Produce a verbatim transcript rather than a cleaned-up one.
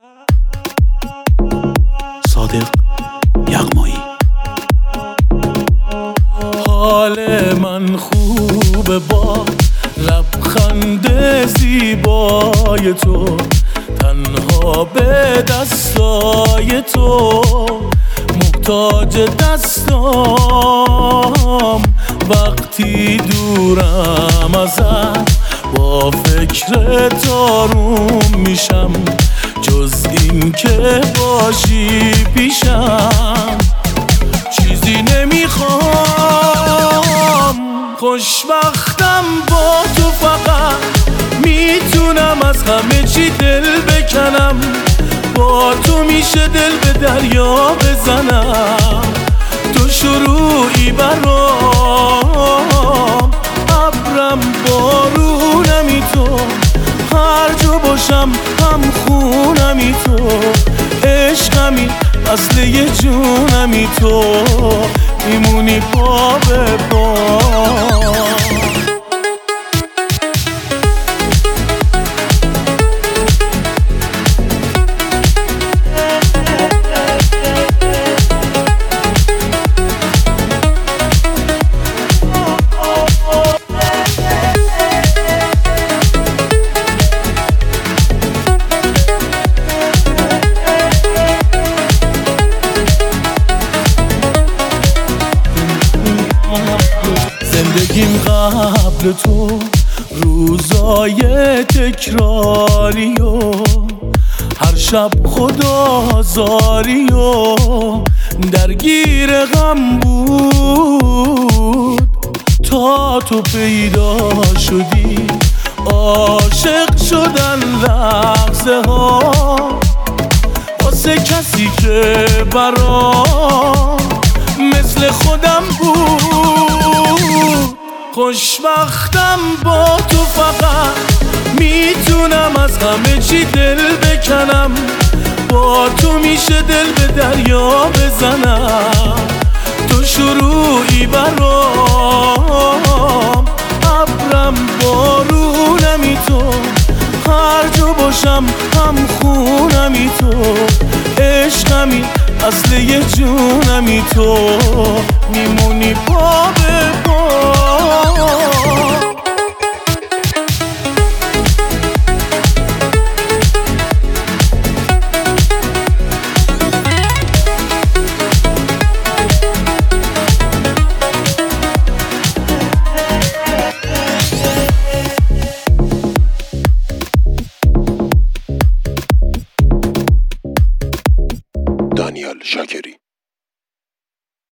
صادق یغمایی. حال من خوبه با لبخند زیبای تو، تنها به دستای تو محتاج دستام. وقتی دورم ازت با فکر تاروم میشم، جز این که باشی پیشم چیزی نمیخوام. خوشبختم با تو، فقط میتونم از همه چی دل بکنم. با تو میشه دل به دریا بزنم، تو شروعی برام، ابرم بارونمی تو، هر جا باشم هم خونمی تو، عشقمی اصل جونمی تو، میمونی پا به پا. زندگیم قبل تو روزای تکراری و هر شب خدازاری و درگیر غم بود، تا تو پیدا شدی عاشق شدن لحظه ها، واسه کسی که برام مثل خودم بود. خوشبختم با تو، فقط میتونم از همه چی دل بکنم. با تو میشه دل به دریا بزنم، تو شروعی برام، ابرم بارونمی تو، هر جا باشم هم خونمی تو، عشقمی اصل یه جونمی تو، میمونی پا به پا. دانیال شاکری.